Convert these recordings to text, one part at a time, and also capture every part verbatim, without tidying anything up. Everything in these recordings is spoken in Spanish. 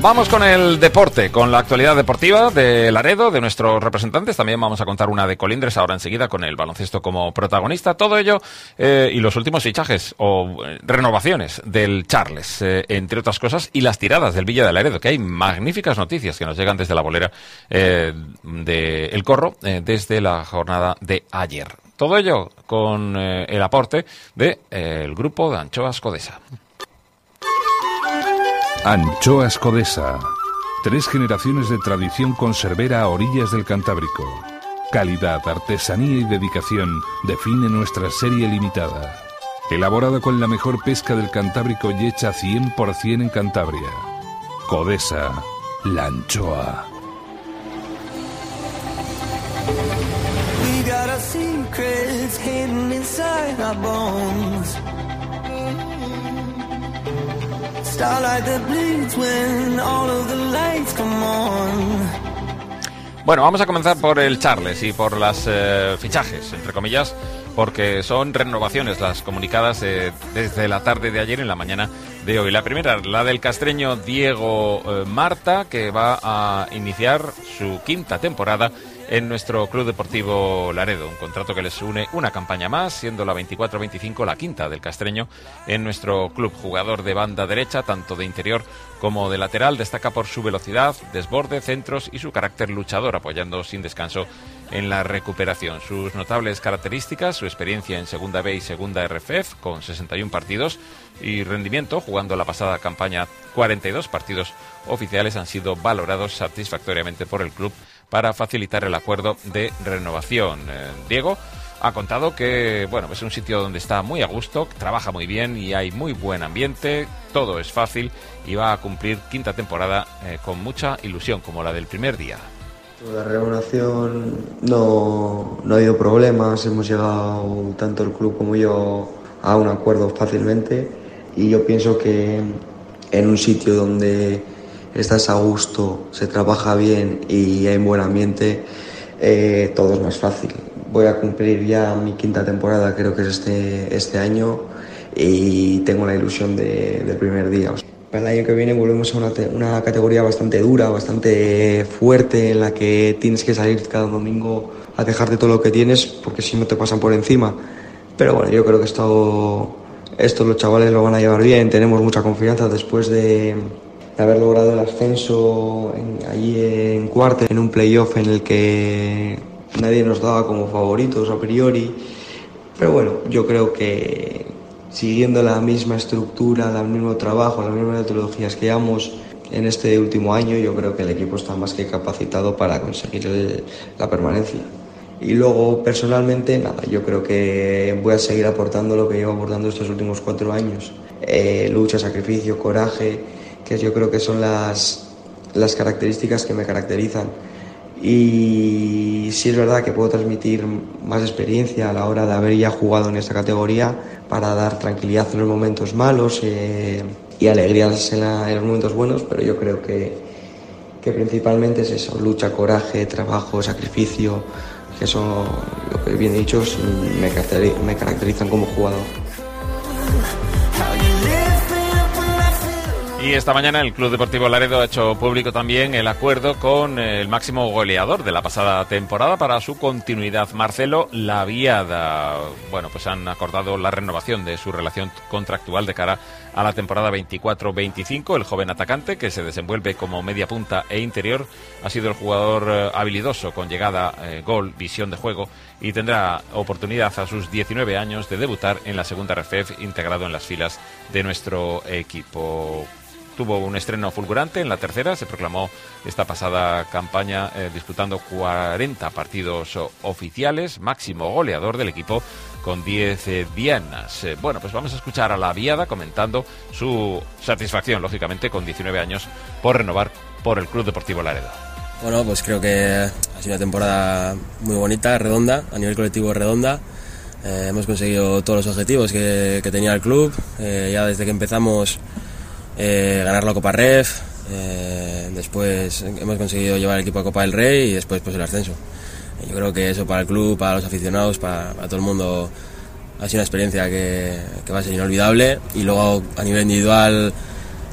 Vamos con el deporte, con la actualidad deportiva de Laredo, de nuestros representantes. También vamos a contar una de Colindres ahora enseguida con el baloncesto como protagonista. Todo ello eh, y los últimos fichajes o eh, renovaciones del Charles, eh, entre otras cosas, y las tiradas del Villa de Laredo, que hay magníficas noticias que nos llegan desde la bolera eh, de El Corro eh, desde la jornada de ayer. Todo ello con eh, el aporte del de, eh, grupo de Anchoas Codesa. Anchoas Codesa. Tres generaciones de tradición conservera a orillas del Cantábrico. Calidad, artesanía y dedicación define nuestra serie limitada. Elaborada con la mejor pesca del Cantábrico y hecha cien por ciento en Cantabria. Codesa, la anchoa. We got our secrets hidden inside our bones. Bueno, vamos a comenzar por el Charles y por las eh, fichajes, entre comillas, porque son renovaciones las comunicadas eh, desde la tarde de ayer en la mañana de hoy. La primera, la del castreño Diego eh, Marta, que va a iniciar su quinta temporada en nuestro Club Deportivo Laredo, un contrato que les une una campaña más, siendo la veinticuatro veinticinco la quinta del castreño en nuestro club. Jugador de banda derecha, tanto de interior como de lateral, destaca por su velocidad, desborde, centros y su carácter luchador, apoyando sin descanso en la recuperación. Sus notables características, su experiencia en Segunda B y Segunda R F F, con sesenta y uno partidos, y rendimiento, jugando la pasada campaña cuarenta y dos partidos oficiales, han sido valorados satisfactoriamente por el club para facilitar el acuerdo de renovación. Eh, Diego ha contado que bueno, es un sitio donde está muy a gusto, trabaja muy bien y hay muy buen ambiente, todo es fácil y va a cumplir quinta temporada eh, con mucha ilusión, como la del primer día. La renovación no, no ha habido problemas, hemos llegado tanto el club como yo a un acuerdo fácilmente y yo pienso que en un sitio donde estás a gusto, se trabaja bien y hay un buen ambiente, eh, todo es más fácil. Voy a cumplir ya mi quinta temporada, creo que es este, este año, y tengo la ilusión de, del primer día. Para el año que viene volvemos a una, te, una categoría bastante dura, bastante fuerte, en la que tienes que salir cada domingo a dejarte todo lo que tienes, porque si no te pasan por encima. Pero bueno, yo creo que esto, esto los chavales lo van a llevar bien, tenemos mucha confianza después de... de haber logrado el ascenso en, allí en cuarta, en un playoff en el que nadie nos daba como favoritos a priori, pero bueno, yo creo que siguiendo la misma estructura, el mismo trabajo, las mismas metodologías que llevamos en este último año, yo creo que el equipo está más que capacitado para conseguir el, la permanencia. Y luego, personalmente, nada, yo creo que voy a seguir aportando lo que llevo aportando estos últimos cuatro años. Eh, lucha, sacrificio, coraje, que yo creo que son las, las características que me caracterizan. Y sí es verdad que puedo transmitir más experiencia a la hora de haber ya jugado en esta categoría para dar tranquilidad en los momentos malos eh, y alegrías en, la, en los momentos buenos, pero yo creo que, que principalmente es eso, lucha, coraje, trabajo, sacrificio, que eso, lo que bien dicho, me, caracteriz- me caracterizan como jugador. Y esta mañana el Club Deportivo Laredo ha hecho público también el acuerdo con el máximo goleador de la pasada temporada para su continuidad, Marcelo Laviada. Bueno, pues han acordado la renovación de su relación contractual de cara a la temporada veinticuatro veinticinco. El joven atacante, que se desenvuelve como media punta e interior, ha sido el jugador eh, habilidoso con llegada, eh, gol, visión de juego, y tendrá oportunidad a sus diecinueve años de debutar en la segunda R F F, integrado en las filas de nuestro equipo. Tuvo un estreno fulgurante en la tercera, se proclamó esta pasada campaña eh, disputando cuarenta partidos oficiales, máximo goleador del equipo con diez eh, dianas. Eh, bueno, pues vamos a escuchar a Laviada comentando su satisfacción, lógicamente, con diecinueve años por renovar por el Club Deportivo Laredo. Bueno, pues creo que ha sido una temporada muy bonita, redonda, a nivel colectivo redonda. Eh, hemos conseguido todos los objetivos que, que tenía el club, eh, ya desde que empezamos. Eh, ganar la Copa R E F, eh, después hemos conseguido llevar el equipo a Copa del Rey y después pues el ascenso. Yo creo que eso para el club, para los aficionados, para, para todo el mundo ha sido una experiencia que, que va a ser inolvidable. Y luego a nivel individual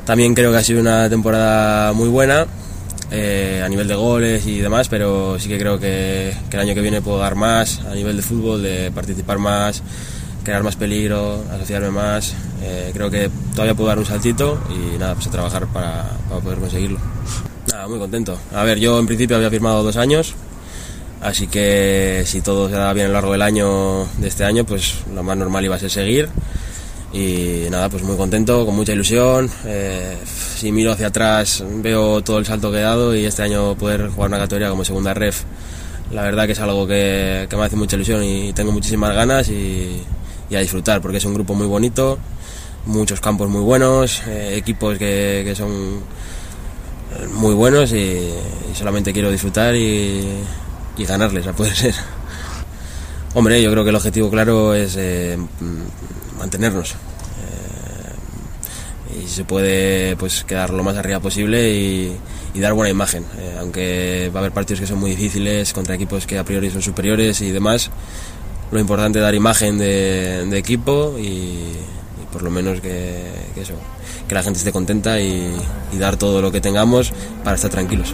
También creo que ha sido una temporada muy buena eh, a nivel de goles y demás, pero sí que creo que, que el año que viene puedo dar más a nivel de fútbol, de participar más, crear más peligro, asociarme más. Eh, creo que todavía puedo dar un saltito y nada, pues a trabajar para, para poder conseguirlo. Nada, muy contento. A ver, yo en principio había firmado dos años, así que si todo se da bien a lo largo del año de este año, pues lo más normal iba a ser seguir. Y nada, pues muy contento, con mucha ilusión. Eh, si miro hacia atrás veo todo el salto que he dado y este año poder jugar una categoría como segunda ref, la verdad que es algo que, que me hace mucha ilusión y tengo muchísimas ganas y, y a disfrutar, porque es un grupo muy bonito, muchos campos muy buenos, eh, equipos que, que son muy buenos y, y solamente quiero disfrutar y, y ganarles a poder ser. Hombre, yo creo que el objetivo claro es eh, mantenernos eh, y si se puede pues quedar lo más arriba posible y, y dar buena imagen, eh, aunque va a haber partidos que son muy difíciles contra equipos que a priori son superiores y demás. Lo importante es dar imagen de, de equipo y, y por lo menos que, que eso, que la gente esté contenta y, y dar todo lo que tengamos para estar tranquilos.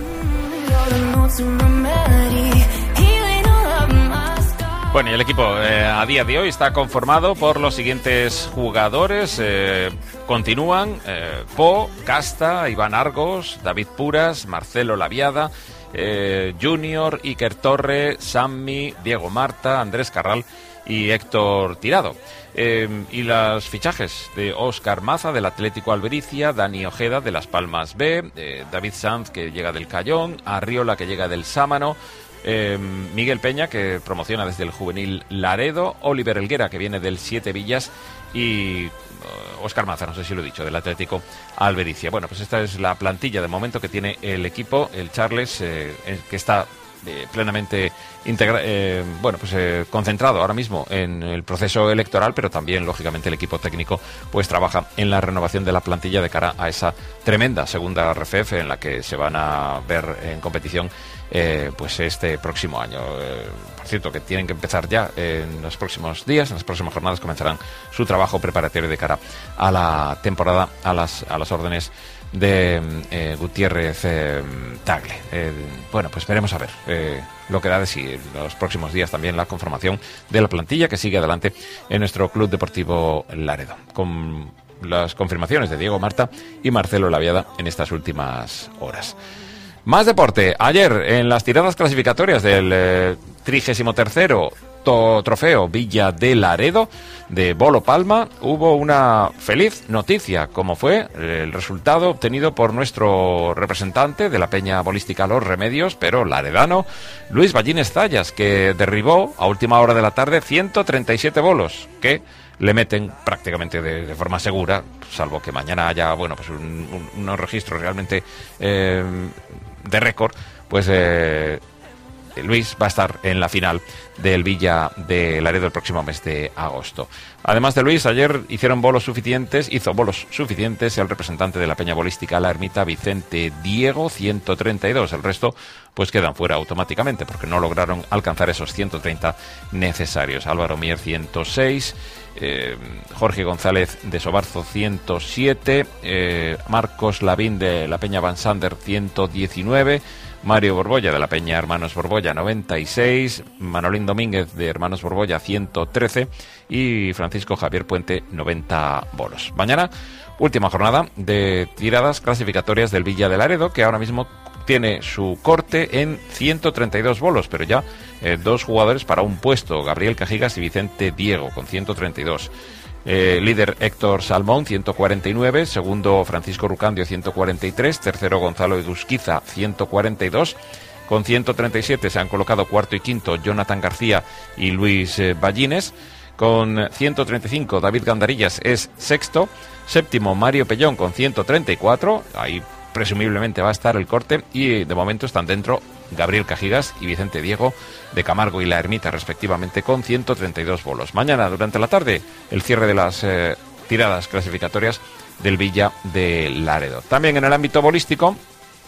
Bueno, y el equipo eh, a día de hoy está conformado por los siguientes jugadores. Eh, continúan eh, Po, Casta, Iván Argos, David Puras, Marcelo Laviada, eh, Junior, Iker Torre, Sammy, Diego Marta, Andrés Carral y Héctor Tirado. Eh, y los fichajes de Óscar Maza del Atlético Albericia, Dani Ojeda de Las Palmas B, eh, David Sanz que llega del Cayón, Arriola que llega del Sámano, Eh, Miguel Peña, que promociona desde el juvenil Laredo, Oliver Helguera, que viene del Siete Villas, y uh, Óscar Maza, no sé si lo he dicho, del Atlético Albericia. Bueno, pues esta es la plantilla de momento que tiene el equipo, el Charles, eh, que está eh, plenamente integra eh, bueno, pues eh, concentrado ahora mismo en el proceso electoral, pero también, lógicamente, el equipo técnico pues trabaja en la renovación de la plantilla de cara a esa tremenda segunda R F F en la que se van a ver en competición Eh, pues este próximo año. Eh, por cierto, que tienen que empezar ya en los próximos días, en las próximas jornadas comenzarán su trabajo preparatorio de cara a la temporada, a las, a las órdenes de eh, Gutiérrez eh, Tagle. Eh, bueno, pues veremos a ver eh, lo que da de sí en los próximos días también la conformación de la plantilla que sigue adelante en nuestro Club Deportivo Laredo, con las confirmaciones de Diego Marta y Marcelo Laviada en estas últimas horas. Más deporte. Ayer, en las tiradas clasificatorias del eh, trigésimo tercero trofeo Villa de Laredo de Bolo Palma, hubo una feliz noticia, como fue el resultado obtenido por nuestro representante de la Peña Bolística Los Remedios, pero laredano, Luis Ballines Zayas, que derribó a última hora de la tarde ciento treinta y siete bolos, que le meten prácticamente de, de forma segura, salvo que mañana haya, bueno, pues un, un, unos registros realmente eh, de récord, pues eh, Luis va a estar en la final del Villa de Laredo el próximo mes de agosto. Además de Luis, ayer hicieron bolos suficientes, hizo bolos suficientes el representante de la Peña Bolística La Ermita, Vicente Diego, ciento treinta y dos. El resto pues quedan fuera automáticamente porque no lograron alcanzar esos ciento treinta necesarios. Álvaro Mier, ciento seis, eh, Jorge González de Sobarzo, ciento siete, eh, Marcos Lavín de la Peña Van Sander, ciento diecinueve, Mario Borbolla de la Peña Hermanos Borbolla, noventa y seis, Manolín Domínguez de Hermanos Borbolla, ciento trece y Francisco Javier Puente, noventa bolos. Mañana, última jornada de tiradas clasificatorias del Villa de Laredo, que ahora mismo tiene su corte en ciento treinta y dos bolos, pero ya eh, dos jugadores para un puesto, Gabriel Cajigas y Vicente Diego, con ciento treinta y dos. Eh, líder Héctor Salmón, ciento cuarenta y nueve, segundo Francisco Rucandio, ciento cuarenta y tres, tercero Gonzalo Edusquiza, ciento cuarenta y dos, con ciento treinta y siete se han colocado cuarto y quinto Jonathan García y Luis eh, Ballines, con ciento treinta y cinco David Gandarillas es sexto, séptimo Mario Pellón con ciento treinta y cuatro, ahí presumiblemente va a estar el corte, y de momento están dentro Gabriel Cajigas y Vicente Diego de Camargo y La Ermita, respectivamente, con ciento treinta y dos bolos. Mañana, durante la tarde, el cierre de las eh, tiradas clasificatorias del Villa de Laredo. También en el ámbito bolístico,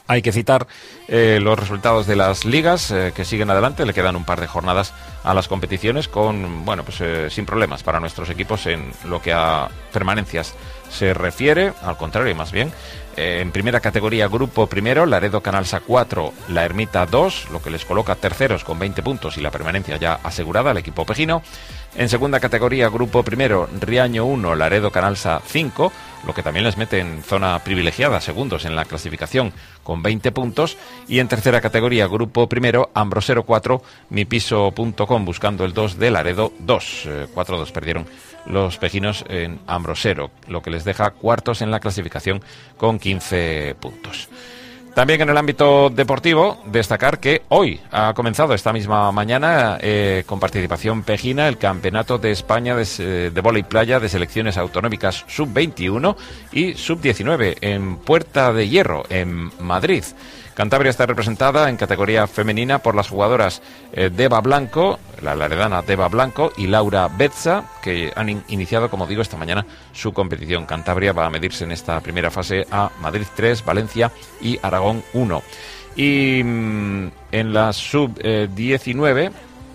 Hay que citar eh, los resultados de las ligas eh, que siguen adelante. Le quedan un par de jornadas a las competiciones con, bueno, pues eh, sin problemas para nuestros equipos en lo que a permanencias se refiere. Al contrario, más bien. Eh, en primera categoría, grupo primero, Laredo Canalsa cuatro, La Ermita dos, lo que les coloca terceros con veinte puntos y la permanencia ya asegurada al equipo pejino. En segunda categoría, grupo primero, Riaño uno, Laredo Canalsa cinco, lo que también les mete en zona privilegiada, segundos en la clasificación con veinte puntos. Y en tercera categoría, grupo primero, Ambrosero cuatro, mipiso punto com, buscando el dos de Laredo dos. Eh, cuatro dos perdieron los pejinos en Ambrosero, lo que les deja cuartos en la clasificación con quince puntos. También en el ámbito deportivo, destacar que hoy ha comenzado esta misma mañana eh, con participación pejina el Campeonato de España de, de Vóley Playa de selecciones autonómicas sub veintiuno y sub diecinueve en Puerta de Hierro, en Madrid. Cantabria está representada en categoría femenina por las jugadoras eh, Deva Blanco, la laredana Deva Blanco y Laura Betza, que han in- iniciado, como digo, esta mañana su competición. Cantabria va a medirse en esta primera fase a Madrid tres, Valencia y Aragón uno. Y mmm, en la sub diecinueve,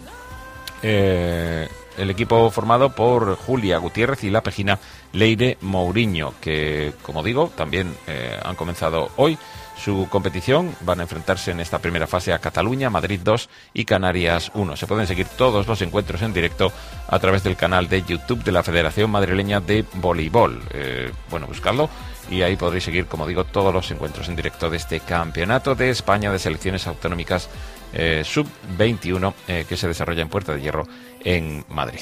eh, el equipo formado por Julia Gutiérrez y la pejina Leire Mourinho, que, como digo, también eh, han comenzado hoy su competición. Van a enfrentarse en esta primera fase a Cataluña, Madrid dos y Canarias uno. Se pueden seguir todos los encuentros en directo a través del canal de YouTube de la Federación Madrileña de Voleibol. Eh, bueno, buscadlo y ahí podréis seguir, como digo, todos los encuentros en directo de este Campeonato de España de Selecciones Autonómicas eh, sub veintiuno eh, que se desarrolla en Puerta de Hierro, en Madrid.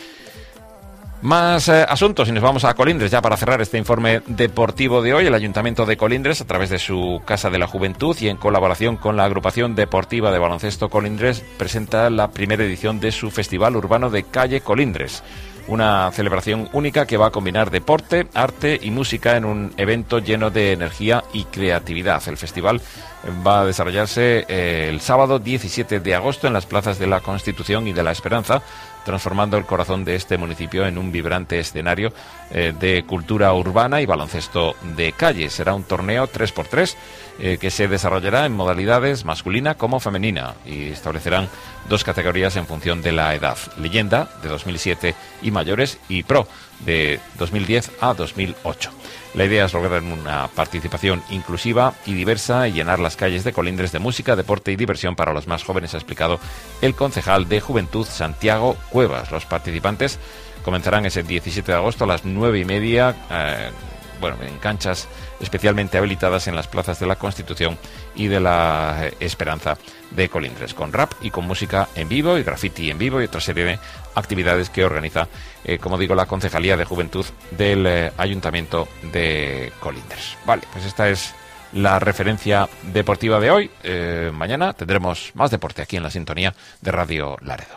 Más eh, asuntos y nos vamos a Colindres ya para cerrar este informe deportivo de hoy. El Ayuntamiento de Colindres, a través de su Casa de la Juventud y en colaboración con la Agrupación Deportiva de Baloncesto Colindres, presenta la primera edición de su Festival Urbano de Calle Colindres. Una celebración única que va a combinar deporte, arte y música en un evento lleno de energía y creatividad. El festival va a desarrollarse eh, el sábado diecisiete de agosto en las plazas de la Constitución y de la Esperanza, transformando el corazón de este municipio en un vibrante escenario eh, de cultura urbana y baloncesto de calle. Será un torneo tres por tres eh, que se desarrollará en modalidades masculina como femenina y establecerán dos categorías en función de la edad: leyenda de dos mil siete y mayores, y pro de dos mil diez a dos mil ocho. La idea es lograr una participación inclusiva y diversa y llenar las calles de Colindres de música, deporte y diversión para los más jóvenes, ha explicado el concejal de Juventud, Santiago Cuevas. Los participantes comenzarán ese diecisiete de agosto a las nueve y media, eh, bueno, en canchas especialmente habilitadas en las plazas de la Constitución y de la eh, Esperanza de Colindres, con rap y con música en vivo y graffiti en vivo y otra serie de actividades que organiza, eh, como digo, la Concejalía de Juventud del eh, Ayuntamiento de Colindres. Vale, pues esta es la referencia deportiva de hoy. Eh, mañana tendremos más deporte aquí en la sintonía de Radio Laredo.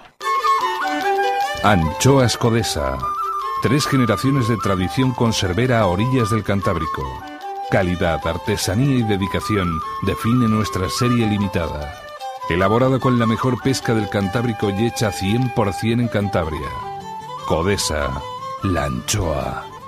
Anchoas Codesa. Tres generaciones de tradición conservera a orillas del Cantábrico. Calidad, artesanía y dedicación define nuestra serie limitada. Elaborada con la mejor pesca del Cantábrico y hecha cien por ciento en Cantabria. Codesa, la anchoa.